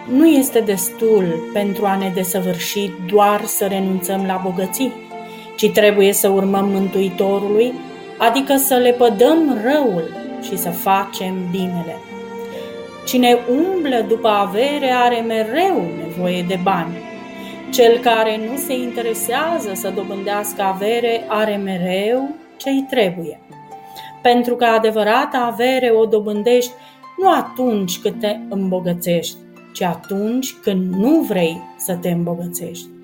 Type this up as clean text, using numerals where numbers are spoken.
Nu este destul pentru a ne desăvârși doar să renunțăm la bogății, ci trebuie să urmăm Mântuitorului, adică să lepădăm răul și să facem binele. Cine umblă după avere are mereu nevoie de bani. Cel care nu se interesează să dobândească avere are mereu ce-i trebuie. Pentru că adevărata avere o dobândești nu atunci când te îmbogățești, ci atunci când nu vrei să te îmbogățești.